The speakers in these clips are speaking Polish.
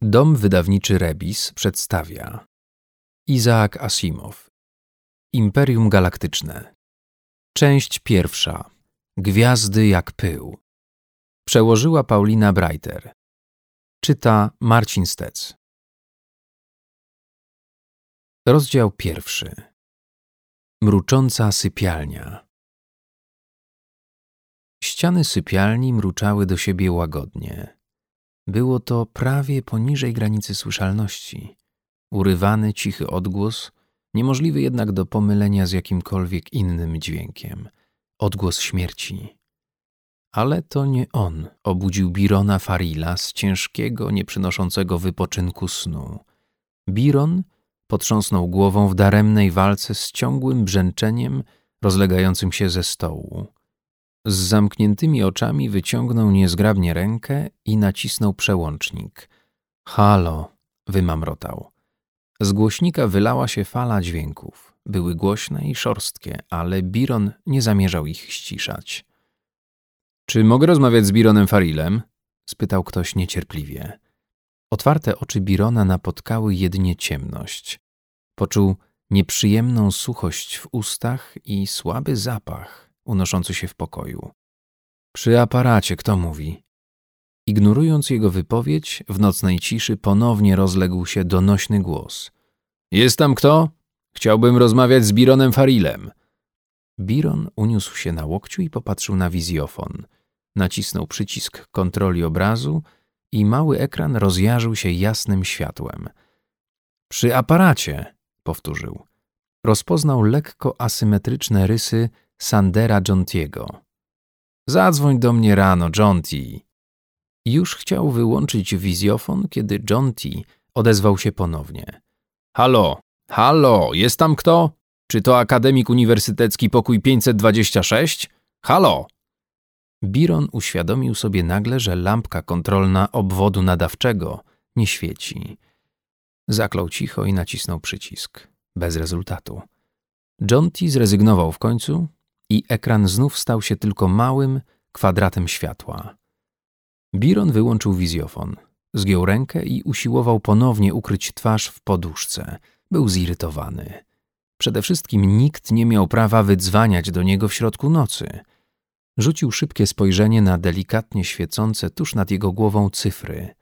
Dom wydawniczy Rebis przedstawia Isaac Asimow. Imperium Galaktyczne. Część pierwsza. Gwiazdy jak pył. Przełożyła Paulina Breiter. Czyta Marcin Stec. Rozdział pierwszy. Mrucząca sypialnia. Ściany sypialni mruczały do siebie łagodnie. Było to prawie poniżej granicy słyszalności. Urywany, cichy odgłos, niemożliwy jednak do pomylenia z jakimkolwiek innym dźwiękiem. Odgłos śmierci. Ale to nie on obudził Birona Farila z ciężkiego, nieprzynoszącego wypoczynku snu. Biron potrząsnął głową w daremnej walce z ciągłym brzęczeniem rozlegającym się ze stołu. Z zamkniętymi oczami wyciągnął niezgrabnie rękę i nacisnął przełącznik. Halo, wymamrotał. Z głośnika wylała się fala dźwięków. Były głośne i szorstkie, ale Biron nie zamierzał ich ściszać. Czy mogę rozmawiać z Bironem Farilem? Spytał ktoś niecierpliwie. Otwarte oczy Birona napotkały jedynie ciemność. Poczuł nieprzyjemną suchość w ustach i słaby zapach unoszący się w pokoju. Przy aparacie, kto mówi? Ignorując jego wypowiedź, w nocnej ciszy ponownie rozległ się donośny głos. Jest tam kto? Chciałbym rozmawiać z Bironem Farilem. Biron uniósł się na łokciu i popatrzył na wizjofon. Nacisnął przycisk kontroli obrazu i mały ekran rozjarzył się jasnym światłem. Przy aparacie, powtórzył. Rozpoznał lekko asymetryczne rysy Sandera Jontiego. Zadzwoń do mnie rano, Jonty. Już chciał wyłączyć wizjofon, kiedy Jonty odezwał się ponownie. Halo, halo, jest tam kto? Czy to akademik uniwersytecki pokój 526? Halo! Biron uświadomił sobie nagle, że lampka kontrolna obwodu nadawczego nie świeci. Zaklął cicho i nacisnął przycisk. Bez rezultatu. Jonty zrezygnował w końcu i ekran znów stał się tylko małym kwadratem światła. Biron wyłączył wizjofon, zgiął rękę i usiłował ponownie ukryć twarz w poduszce. Był zirytowany. Przede wszystkim nikt nie miał prawa wydzwaniać do niego w środku nocy. Rzucił szybkie spojrzenie na delikatnie świecące tuż nad jego głową cyfry.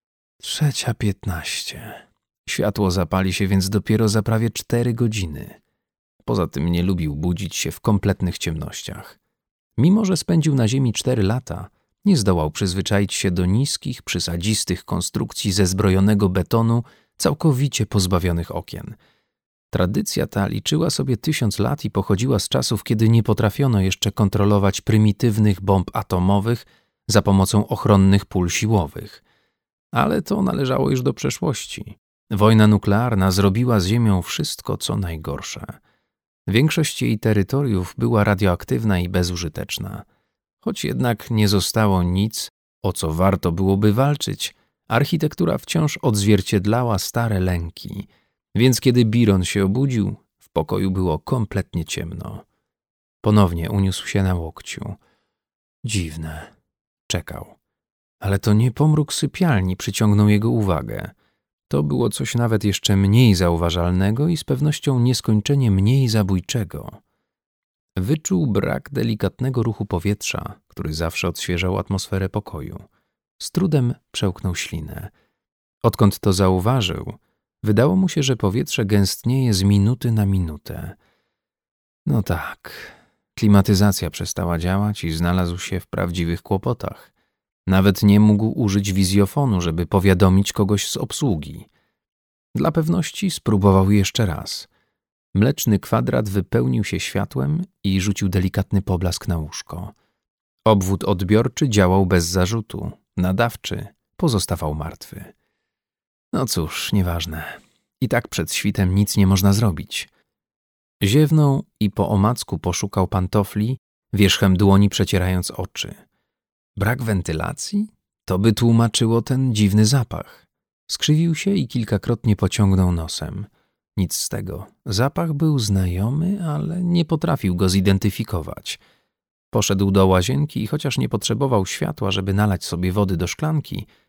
3:15. Światło zapali się więc dopiero za prawie 4 godziny. Poza tym nie lubił budzić się w kompletnych ciemnościach. Mimo że spędził na ziemi 4 lata, nie zdołał przyzwyczaić się do niskich, przysadzistych konstrukcji ze zbrojonego betonu, całkowicie pozbawionych okien. Tradycja ta liczyła sobie 1000 lat i pochodziła z czasów, kiedy nie potrafiono jeszcze kontrolować prymitywnych bomb atomowych za pomocą ochronnych pól siłowych. Ale to należało już do przeszłości. Wojna nuklearna zrobiła z Ziemią wszystko, co najgorsze. Większość jej terytoriów była radioaktywna i bezużyteczna. Choć jednak nie zostało nic, o co warto byłoby walczyć, architektura wciąż odzwierciedlała stare lęki, więc kiedy Biron się obudził, w pokoju było kompletnie ciemno. Ponownie uniósł się na łokciu. Dziwne. Czekał. Ale to nie pomruk sypialni przyciągnął jego uwagę. To było coś nawet jeszcze mniej zauważalnego i z pewnością nieskończenie mniej zabójczego. Wyczuł brak delikatnego ruchu powietrza, który zawsze odświeżał atmosferę pokoju. Z trudem przełknął ślinę. Odkąd to zauważył, wydało mu się, że powietrze gęstnieje z minuty na minutę. No tak, klimatyzacja przestała działać i znalazł się w prawdziwych kłopotach. Nawet nie mógł użyć wizjofonu, żeby powiadomić kogoś z obsługi. Dla pewności spróbował jeszcze raz. Mleczny kwadrat wypełnił się światłem i rzucił delikatny poblask na łóżko. Obwód odbiorczy działał bez zarzutu, nadawczy pozostawał martwy. No cóż, nieważne. I tak przed świtem nic nie można zrobić. Ziewnął i po omacku poszukał pantofli, wierzchem dłoni przecierając oczy. Brak wentylacji? To by tłumaczyło ten dziwny zapach. Skrzywił się i kilkakrotnie pociągnął nosem. Nic z tego. Zapach był znajomy, ale nie potrafił go zidentyfikować. Poszedł do łazienki i chociaż nie potrzebował światła, żeby nalać sobie wody do szklanki,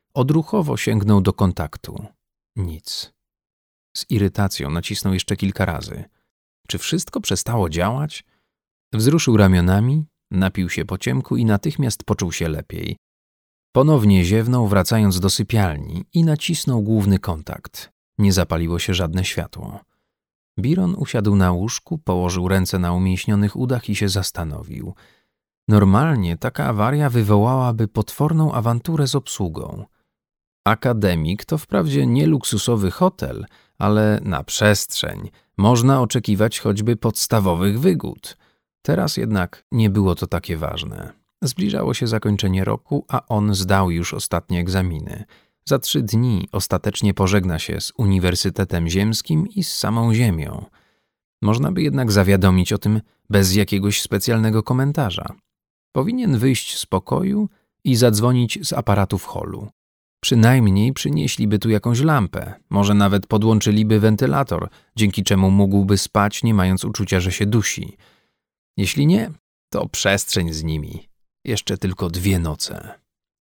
Odruchowo sięgnął do kontaktu. Nic. Z irytacją nacisnął jeszcze kilka razy. Czy wszystko przestało działać? Wzruszył ramionami, napił się po ciemku i natychmiast poczuł się lepiej. Ponownie ziewnął, wracając do sypialni i nacisnął główny kontakt. Nie zapaliło się żadne światło. Biron usiadł na łóżku, położył ręce na umięśnionych udach i się zastanowił. Normalnie taka awaria wywołałaby potworną awanturę z obsługą. Akademik to wprawdzie nie luksusowy hotel, ale na przestrzeń można oczekiwać choćby podstawowych wygód. Teraz jednak nie było to takie ważne. Zbliżało się zakończenie roku, a on zdał już ostatnie egzaminy. Za 3 dni ostatecznie pożegna się z Uniwersytetem Ziemskim i z samą Ziemią. Można by jednak zawiadomić o tym bez jakiegoś specjalnego komentarza. Powinien wyjść z pokoju i zadzwonić z aparatu w holu. Przynajmniej przynieśliby tu jakąś lampę, może nawet podłączyliby wentylator, dzięki czemu mógłby spać, nie mając uczucia, że się dusi. Jeśli nie, to przestrzeń z nimi. Jeszcze tylko 2 noce.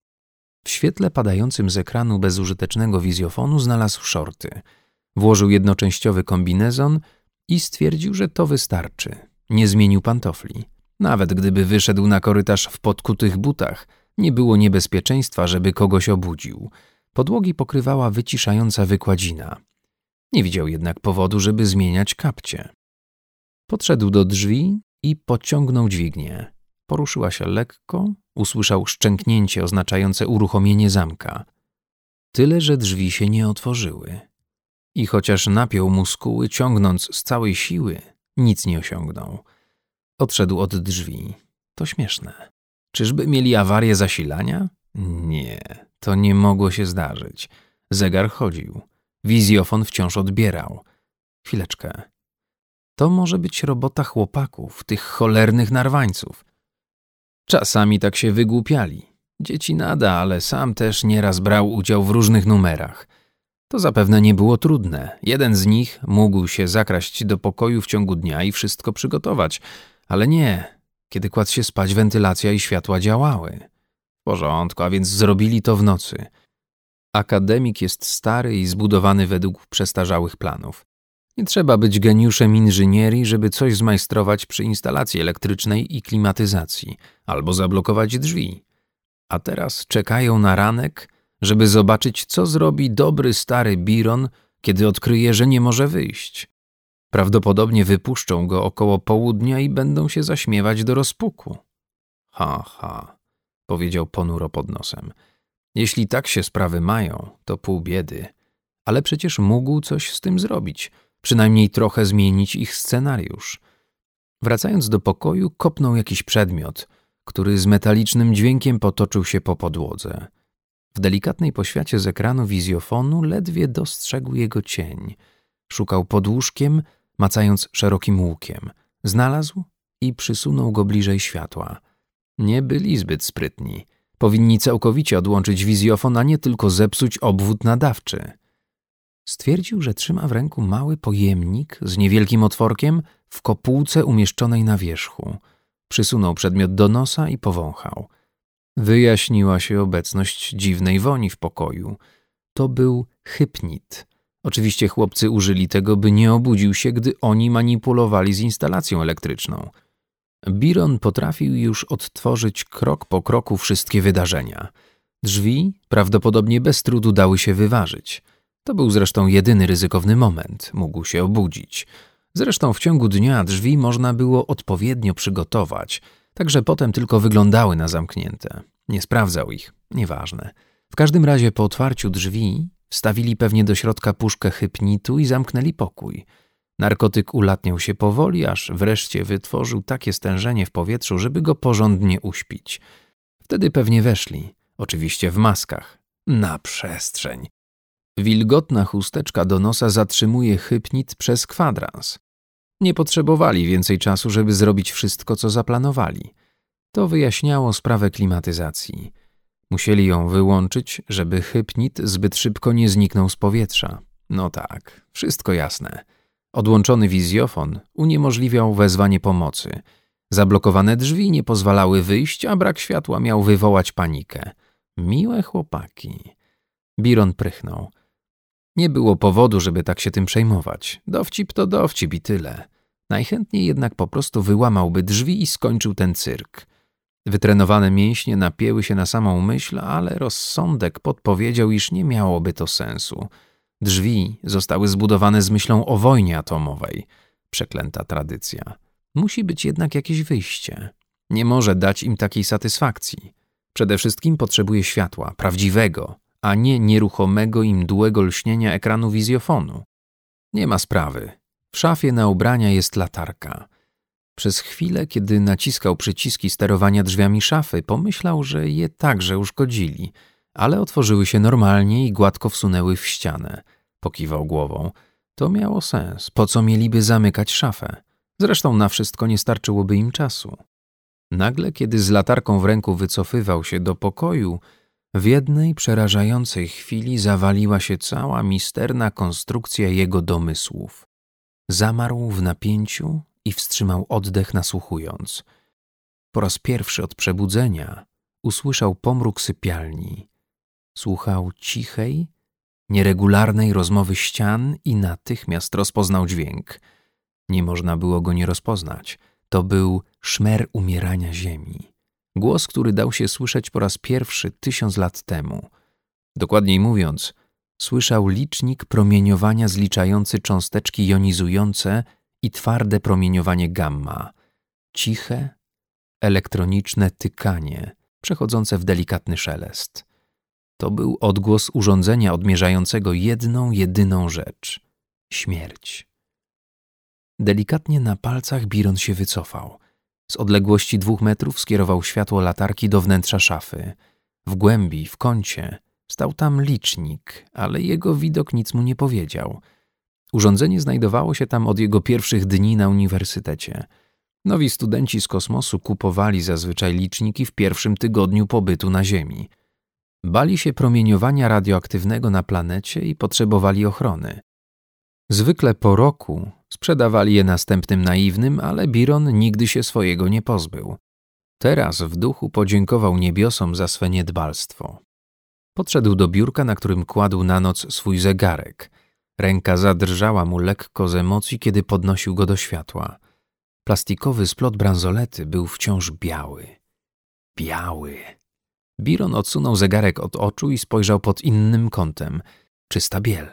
W świetle padającym z ekranu bezużytecznego wizjofonu znalazł szorty. Włożył jednoczęściowy kombinezon i stwierdził, że to wystarczy. Nie zmienił pantofli. Nawet gdyby wyszedł na korytarz w podkutych butach, nie było niebezpieczeństwa, żeby kogoś obudził. Podłogi pokrywała wyciszająca wykładzina. Nie widział jednak powodu, żeby zmieniać kapcie. Podszedł do drzwi i pociągnął dźwignię. Poruszyła się lekko, usłyszał szczęknięcie oznaczające uruchomienie zamka. Tyle, że drzwi się nie otworzyły. I chociaż napiął muskuły, ciągnąc z całej siły, nic nie osiągnął. Odszedł od drzwi. To śmieszne. Czyżby mieli awarię zasilania? Nie, to nie mogło się zdarzyć. Zegar chodził. Wizjofon wciąż odbierał. Chwileczkę. To może być robota chłopaków, tych cholernych narwańców. Czasami tak się wygłupiali. Dzieci nada, ale sam też nieraz brał udział w różnych numerach. To zapewne nie było trudne. Jeden z nich mógł się zakraść do pokoju w ciągu dnia i wszystko przygotować, ale nie. Kiedy kładł się spać, wentylacja i światła działały. W porządku, a więc zrobili to w nocy. Akademik jest stary i zbudowany według przestarzałych planów. Nie trzeba być geniuszem inżynierii, żeby coś zmajstrować przy instalacji elektrycznej i klimatyzacji, albo zablokować drzwi. A teraz czekają na ranek, żeby zobaczyć, co zrobi dobry stary Biron, kiedy odkryje, że nie może wyjść. Prawdopodobnie wypuszczą go około południa i będą się zaśmiewać do rozpuku. Ha, powiedział ponuro pod nosem. Jeśli tak się sprawy mają, to pół biedy. Ale przecież mógł coś z tym zrobić, przynajmniej trochę zmienić ich scenariusz. Wracając do pokoju, kopnął jakiś przedmiot, który z metalicznym dźwiękiem potoczył się po podłodze. W delikatnej poświacie z ekranu wizjofonu ledwie dostrzegł jego cień. Szukał pod łóżkiem, macając szerokim łukiem. Znalazł i przysunął go bliżej światła. Nie byli zbyt sprytni. Powinni całkowicie odłączyć wizjofon, a nie tylko zepsuć obwód nadawczy. Stwierdził, że trzyma w ręku mały pojemnik z niewielkim otworkiem w kopułce umieszczonej na wierzchu. Przysunął przedmiot do nosa i powąchał. Wyjaśniła się obecność dziwnej woni w pokoju. To był hypnit. Oczywiście chłopcy użyli tego, by nie obudził się, gdy oni manipulowali z instalacją elektryczną. Biron potrafił już odtworzyć krok po kroku wszystkie wydarzenia. Drzwi prawdopodobnie bez trudu dały się wyważyć. To był zresztą jedyny ryzykowny moment. Mógł się obudzić. Zresztą w ciągu dnia drzwi można było odpowiednio przygotować, tak że potem tylko wyglądały na zamknięte. Nie sprawdzał ich. Nieważne. W każdym razie po otwarciu drzwi wstawili pewnie do środka puszkę hypnitu i zamknęli pokój. Narkotyk ulatniał się powoli, aż wreszcie wytworzył takie stężenie w powietrzu, żeby go porządnie uśpić. Wtedy pewnie weszli, oczywiście w maskach. Na przestrzeń. Wilgotna chusteczka do nosa zatrzymuje hypnit przez kwadrans. Nie potrzebowali więcej czasu, żeby zrobić wszystko, co zaplanowali. To wyjaśniało sprawę klimatyzacji. Musieli ją wyłączyć, żeby hypnit zbyt szybko nie zniknął z powietrza. No tak, wszystko jasne. Odłączony wizjofon uniemożliwiał wezwanie pomocy. Zablokowane drzwi nie pozwalały wyjść, a brak światła miał wywołać panikę. Miłe chłopaki. Biron prychnął. Nie było powodu, żeby tak się tym przejmować. Dowcip to dowcip i tyle. Najchętniej jednak po prostu wyłamałby drzwi i skończył ten cyrk. Wytrenowane mięśnie napięły się na samą myśl, ale rozsądek podpowiedział, iż nie miałoby to sensu. Drzwi zostały zbudowane z myślą o wojnie atomowej. Przeklęta tradycja. Musi być jednak jakieś wyjście. Nie może dać im takiej satysfakcji. Przede wszystkim potrzebuje światła, prawdziwego, a nie nieruchomego i mdłego lśnienia ekranu wizjofonu. Nie ma sprawy. W szafie na ubrania jest latarka. Przez chwilę, kiedy naciskał przyciski sterowania drzwiami szafy, pomyślał, że je także uszkodzili, ale otworzyły się normalnie i gładko wsunęły w ścianę. Pokiwał głową. To miało sens. Po co mieliby zamykać szafę? Zresztą na wszystko nie starczyłoby im czasu. Nagle, kiedy z latarką w ręku wycofywał się do pokoju, w jednej przerażającej chwili zawaliła się cała misterna konstrukcja jego domysłów. Zamarł w napięciu i wstrzymał oddech, nasłuchując. Po raz pierwszy od przebudzenia usłyszał pomruk sypialni. Słuchał cichej, nieregularnej rozmowy ścian i natychmiast rozpoznał dźwięk. Nie można było go nie rozpoznać. To był szmer umierania ziemi. Głos, który dał się słyszeć po raz pierwszy 1000 lat temu. Dokładniej mówiąc, słyszał licznik promieniowania zliczający cząsteczki jonizujące i twarde promieniowanie gamma. Ciche, elektroniczne tykanie, przechodzące w delikatny szelest. To był odgłos urządzenia odmierzającego jedną, jedyną rzecz – śmierć. Delikatnie na palcach Biron się wycofał. Z odległości 2 metrów skierował światło latarki do wnętrza szafy. W głębi, w kącie, stał tam licznik, ale jego widok nic mu nie powiedział. Urządzenie znajdowało się tam od jego pierwszych dni na uniwersytecie. Nowi studenci z kosmosu kupowali zazwyczaj liczniki w pierwszym tygodniu pobytu na Ziemi. Bali się promieniowania radioaktywnego na planecie i potrzebowali ochrony. Zwykle po roku sprzedawali je następnym naiwnym, ale Biron nigdy się swojego nie pozbył. Teraz w duchu podziękował niebiosom za swe niedbalstwo. Podszedł do biurka, na którym kładł na noc swój zegarek. Ręka zadrżała mu lekko z emocji, kiedy podnosił go do światła. Plastikowy splot bransolety był wciąż biały. Biały. Biron odsunął zegarek od oczu i spojrzał pod innym kątem. Czysta biel.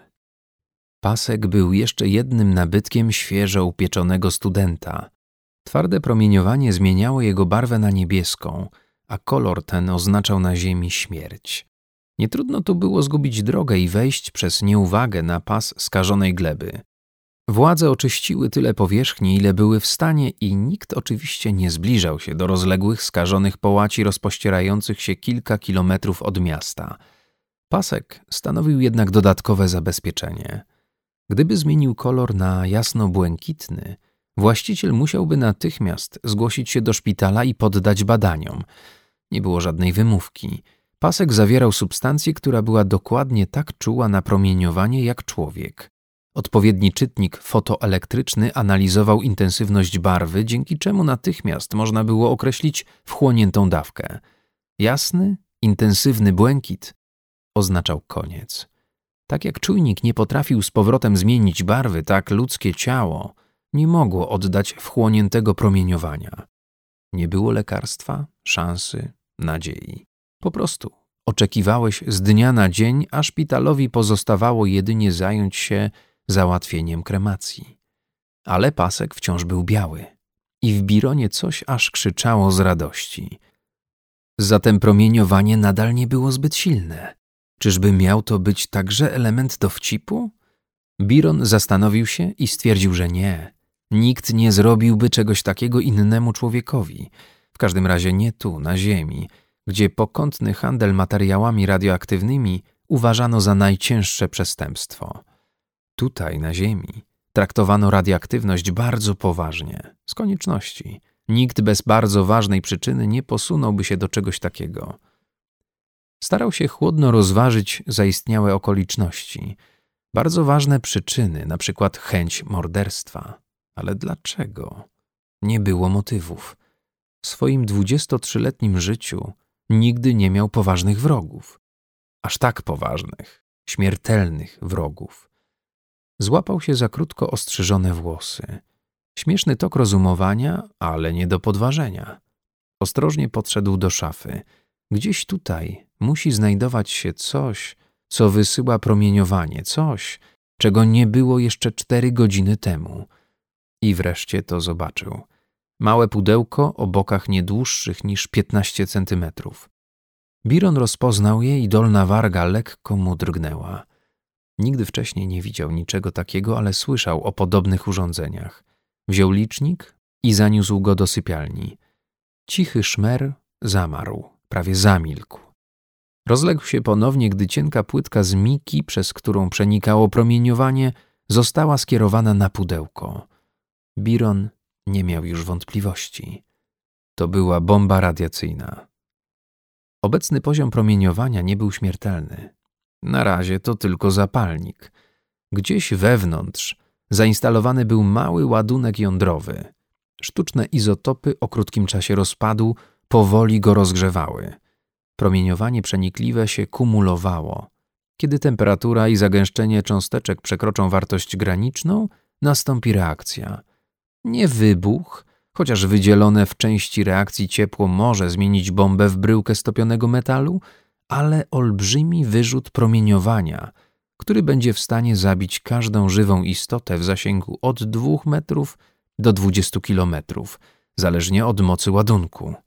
Pasek był jeszcze jednym nabytkiem świeżo upieczonego studenta. Twarde promieniowanie zmieniało jego barwę na niebieską, a kolor ten oznaczał na ziemi śmierć. Nietrudno tu było zgubić drogę i wejść przez nieuwagę na pas skażonej gleby. Władze oczyściły tyle powierzchni, ile były w stanie i nikt oczywiście nie zbliżał się do rozległych skażonych połaci rozpościerających się kilka kilometrów od miasta. Pasek stanowił jednak dodatkowe zabezpieczenie. Gdyby zmienił kolor na jasno-błękitny, właściciel musiałby natychmiast zgłosić się do szpitala i poddać badaniom. Nie było żadnej wymówki. Pasek zawierał substancję, która była dokładnie tak czuła na promieniowanie jak człowiek. Odpowiedni czytnik fotoelektryczny analizował intensywność barwy, dzięki czemu natychmiast można było określić wchłoniętą dawkę. Jasny, intensywny błękit oznaczał koniec. Tak jak czujnik nie potrafił z powrotem zmienić barwy, tak ludzkie ciało nie mogło oddać wchłoniętego promieniowania. Nie było lekarstwa, szansy, nadziei. Po prostu oczekiwałeś z dnia na dzień, a szpitalowi pozostawało jedynie zająć się załatwieniem kremacji. Ale pasek wciąż był biały i w Bironie coś aż krzyczało z radości. Zatem promieniowanie nadal nie było zbyt silne. Czyżby miał to być także element dowcipu? Biron zastanowił się i stwierdził, że nie. Nikt nie zrobiłby czegoś takiego innemu człowiekowi. W każdym razie nie tu, na Ziemi, gdzie pokątny handel materiałami radioaktywnymi uważano za najcięższe przestępstwo. Tutaj, na Ziemi, traktowano radioaktywność bardzo poważnie, z konieczności. Nikt bez bardzo ważnej przyczyny nie posunąłby się do czegoś takiego. Starał się chłodno rozważyć zaistniałe okoliczności. Bardzo ważne przyczyny, na przykład chęć morderstwa. Ale dlaczego? Nie było motywów. W swoim 23-letnim życiu nigdy nie miał poważnych wrogów. aż tak poważnych, śmiertelnych wrogów. Złapał się za krótko ostrzyżone włosy. Śmieszny tok rozumowania, ale nie do podważenia. Ostrożnie podszedł do szafy. Gdzieś tutaj musi znajdować się coś, co wysyła promieniowanie, coś, czego nie było jeszcze 4 godziny temu. I wreszcie to zobaczył. Małe pudełko o bokach nie dłuższych niż 15 centymetrów. Biron rozpoznał je i dolna warga lekko mu drgnęła. Nigdy wcześniej nie widział niczego takiego, ale słyszał o podobnych urządzeniach. Wziął licznik i zaniósł go do sypialni. Cichy szmer zamarł, prawie zamilkł. Rozległ się ponownie, gdy cienka płytka z miki, przez którą przenikało promieniowanie, została skierowana na pudełko. Biron nie miał już wątpliwości. To była bomba radiacyjna. Obecny poziom promieniowania nie był śmiertelny. Na razie to tylko zapalnik. Gdzieś wewnątrz zainstalowany był mały ładunek jądrowy. Sztuczne izotopy o krótkim czasie rozpadu powoli go rozgrzewały. Promieniowanie przenikliwe się kumulowało. Kiedy temperatura i zagęszczenie cząsteczek przekroczą wartość graniczną, nastąpi reakcja. Nie wybuch, chociaż wydzielone w części reakcji ciepło może zmienić bombę w bryłkę stopionego metalu, ale olbrzymi wyrzut promieniowania, który będzie w stanie zabić każdą żywą istotę w zasięgu od 2 metrów do 20 kilometrów, zależnie od mocy ładunku.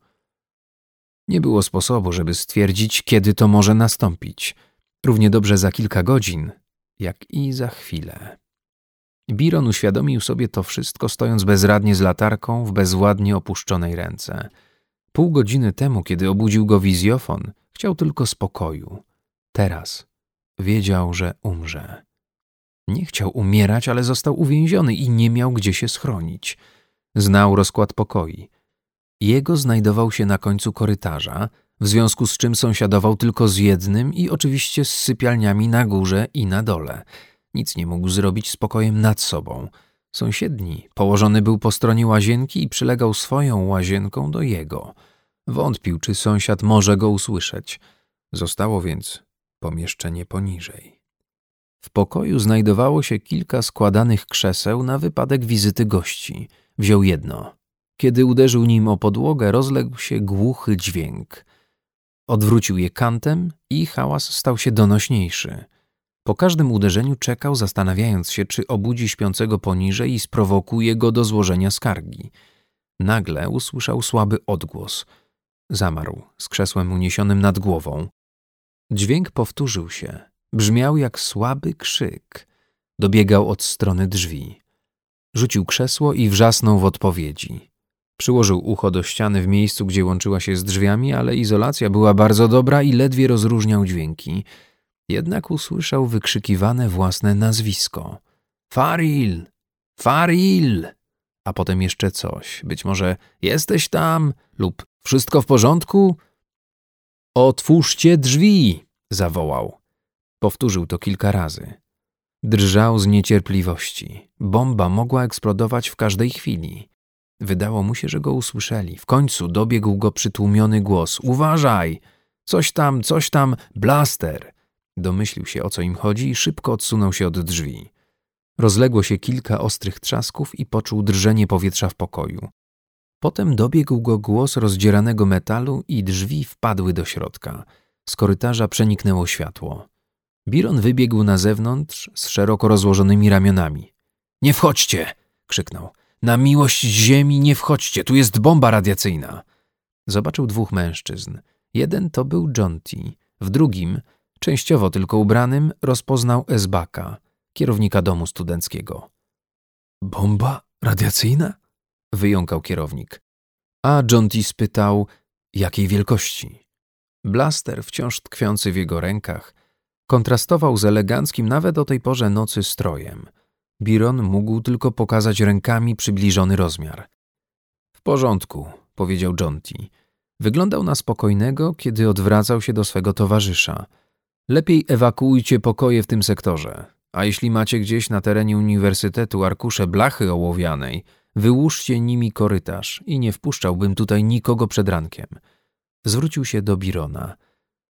Nie było sposobu, żeby stwierdzić, kiedy to może nastąpić. Równie dobrze za kilka godzin, jak i za chwilę. Biron uświadomił sobie to wszystko, stojąc bezradnie z latarką w bezładnie opuszczonej ręce. Pół godziny temu, kiedy obudził go wizjofon, chciał tylko spokoju. Teraz wiedział, że umrze. Nie chciał umierać, ale został uwięziony i nie miał gdzie się schronić. Znał rozkład pokoi. Jego znajdował się na końcu korytarza, w związku z czym sąsiadował tylko z jednym i oczywiście z sypialniami na górze i na dole. Nic nie mógł zrobić z pokojem nad sobą. Sąsiedni położony był po stronie łazienki i przylegał swoją łazienką do jego. Wątpił, czy sąsiad może go usłyszeć. Zostało więc pomieszczenie poniżej. W pokoju znajdowało się kilka składanych krzeseł na wypadek wizyty gości. Wziął jedno. Kiedy uderzył nim o podłogę, rozległ się głuchy dźwięk. Odwrócił je kantem i hałas stał się donośniejszy. Po każdym uderzeniu czekał, zastanawiając się, czy obudzi śpiącego poniżej i sprowokuje go do złożenia skargi. Nagle usłyszał słaby odgłos. Zamarł, z krzesłem uniesionym nad głową. Dźwięk powtórzył się. Brzmiał jak słaby krzyk. Dobiegał od strony drzwi. Rzucił krzesło i wrzasnął w odpowiedzi. Przyłożył ucho do ściany w miejscu, gdzie łączyła się z drzwiami, ale izolacja była bardzo dobra i ledwie rozróżniał dźwięki. Jednak usłyszał wykrzykiwane własne nazwisko. Faril! Faril! A potem jeszcze coś. Być może jesteś tam lub wszystko w porządku? Otwórzcie drzwi! Zawołał. Powtórzył to kilka razy. Drżał z niecierpliwości. Bomba mogła eksplodować w każdej chwili. Wydało mu się, że go usłyszeli. W końcu dobiegł go przytłumiony głos. Uważaj! Coś tam, blaster! Domyślił się, o co im chodzi i szybko odsunął się od drzwi. Rozległo się kilka ostrych trzasków i poczuł drżenie powietrza w pokoju. Potem dobiegł go głos rozdzieranego metalu i drzwi wpadły do środka. Z korytarza przeniknęło światło. Biron wybiegł na zewnątrz z szeroko rozłożonymi ramionami. – Nie wchodźcie! – krzyknął. – Na miłość ziemi nie wchodźcie, tu jest bomba radiacyjna! Zobaczył 2 mężczyzn. Jeden to był Jonty, w drugim, częściowo tylko ubranym, rozpoznał Esbaka, kierownika domu studenckiego. – Bomba radiacyjna? – wyjąkał kierownik. A Jonty spytał, jakiej wielkości. Blaster, wciąż tkwiący w jego rękach, kontrastował z eleganckim nawet o tej porze nocy strojem. Biron mógł tylko pokazać rękami przybliżony rozmiar. – W porządku – powiedział Jonty. Wyglądał na spokojnego, kiedy odwracał się do swego towarzysza. – Lepiej ewakuujcie pokoje w tym sektorze. A jeśli macie gdzieś na terenie uniwersytetu arkusze blachy ołowianej, wyłóżcie nimi korytarz i nie wpuszczałbym tutaj nikogo przed rankiem. Zwrócił się do Birona.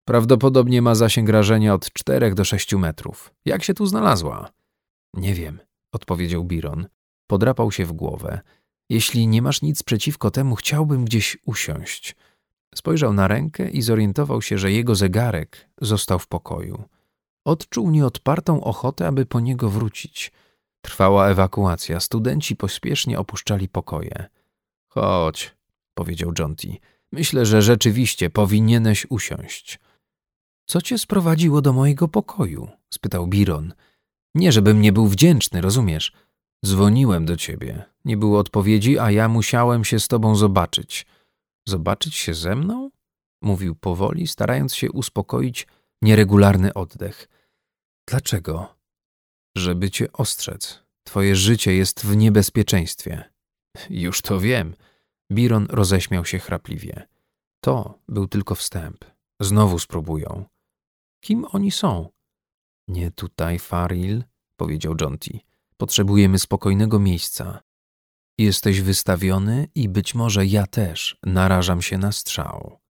Prawdopodobnie ma zasięg rażenia od 4 do 6 metrów. Jak się tu znalazła? Nie wiem, odpowiedział Biron. Podrapał się w głowę. Jeśli nie masz nic przeciwko temu, chciałbym gdzieś usiąść. Spojrzał na rękę i zorientował się, że jego zegarek został w pokoju. Odczuł nieodpartą ochotę, aby po niego wrócić. Trwała ewakuacja. Studenci pospiesznie opuszczali pokoje. Chodź, powiedział Jonty. Myślę, że rzeczywiście powinieneś usiąść. Co cię sprowadziło do mojego pokoju? Spytał Biron. Nie, żebym nie był wdzięczny, rozumiesz? Dzwoniłem do ciebie. Nie było odpowiedzi, a ja musiałem się z tobą zobaczyć. Zobaczyć się ze mną? Mówił powoli, starając się uspokoić nieregularny oddech. Dlaczego? Żeby cię ostrzec. Twoje życie jest w niebezpieczeństwie. Już to wiem. Biron roześmiał się chrapliwie. To był tylko wstęp. Znowu spróbują. Kim oni są? Nie tutaj, Faril, powiedział Jonty. Potrzebujemy spokojnego miejsca. Jesteś wystawiony i być może ja też narażam się na strzał.